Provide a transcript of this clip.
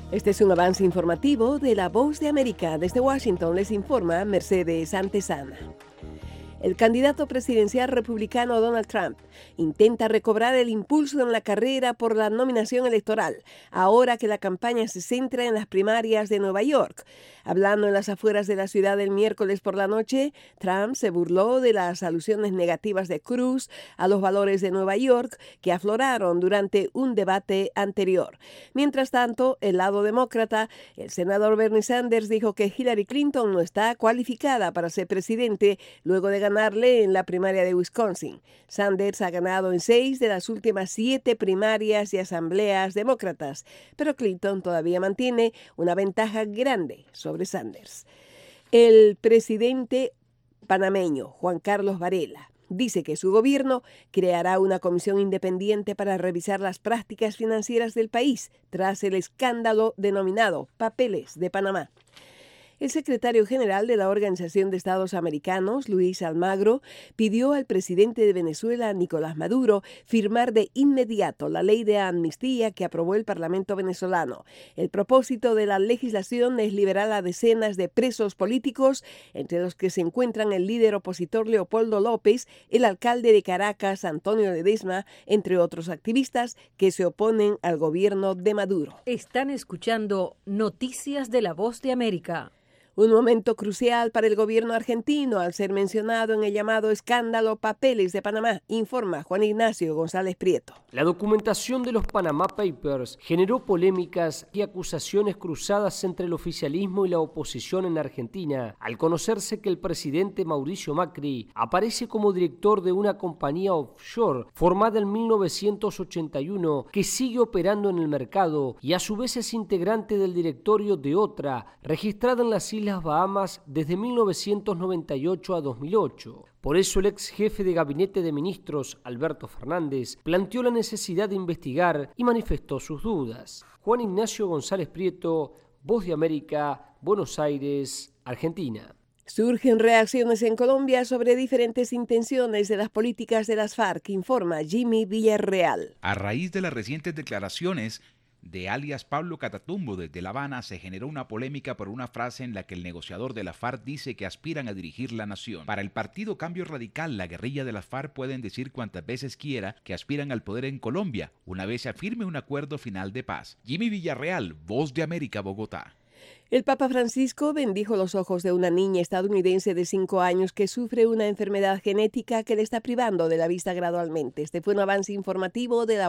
Este es un avance informativo de La Voz de América. Desde Washington les informa Mercedes Antesana. El candidato presidencial republicano Donald Trump intenta recobrar el impulso en la carrera por la nominación electoral, ahora que la campaña se centra en las primarias de Nueva York. Hablando en las afueras de la ciudad el miércoles por la noche, Trump se burló de las alusiones negativas de Cruz a los valores de Nueva York que afloraron durante un debate anterior. Mientras tanto, el lado demócrata, el senador Bernie Sanders dijo que Hillary Clinton no está cualificada para ser presidente luego de ganarle en la primaria de Wisconsin. Sanders ha ganado en 6 de las últimas 7 primarias y asambleas demócratas, pero Clinton todavía mantiene una ventaja grande sobre Sanders. El presidente panameño, Juan Carlos Varela, dice que su gobierno creará una comisión independiente para revisar las prácticas financieras del país tras el escándalo denominado Papeles de Panamá. El secretario general de la Organización de Estados Americanos, Luis Almagro, pidió al presidente de Venezuela, Nicolás Maduro, firmar de inmediato la ley de amnistía que aprobó el Parlamento venezolano. El propósito de la legislación es liberar a decenas de presos políticos, entre los que se encuentran el líder opositor Leopoldo López, el alcalde de Caracas, Antonio Ledesma, entre otros activistas que se oponen al gobierno de Maduro. Están escuchando Noticias de La Voz de América. Un momento crucial para el gobierno argentino al ser mencionado en el llamado escándalo Papeles de Panamá, informa Juan Ignacio González Prieto. La documentación de los Panama Papers generó polémicas y acusaciones cruzadas entre el oficialismo y la oposición en Argentina, al conocerse que el presidente Mauricio Macri aparece como director de una compañía offshore formada en 1981 que sigue operando en el mercado y a su vez es integrante del directorio de otra registrada en las Islas Bahamas desde 1998 a 2008. Por eso el ex jefe de gabinete de ministros, Alberto Fernández, planteó la necesidad de investigar y manifestó sus dudas. Juan Ignacio González Prieto, Voz de América, Buenos Aires, Argentina. Surgen reacciones en Colombia sobre diferentes intenciones de las políticas de las FARC, informa Jimmy Villarreal. A raíz de las recientes declaraciones de alias Pablo Catatumbo desde La Habana, se generó una polémica por una frase en la que el negociador de la FARC dice que aspiran a dirigir la nación. Para el partido Cambio Radical, la guerrilla de las FARC pueden decir cuantas veces quiera que aspiran al poder en Colombia, una vez se firme un acuerdo final de paz. Jimmy Villarreal, Voz de América, Bogotá. El Papa Francisco bendijo los ojos de una niña estadounidense de 5 años que sufre una enfermedad genética que le está privando de la vista gradualmente. Este fue un avance informativo de la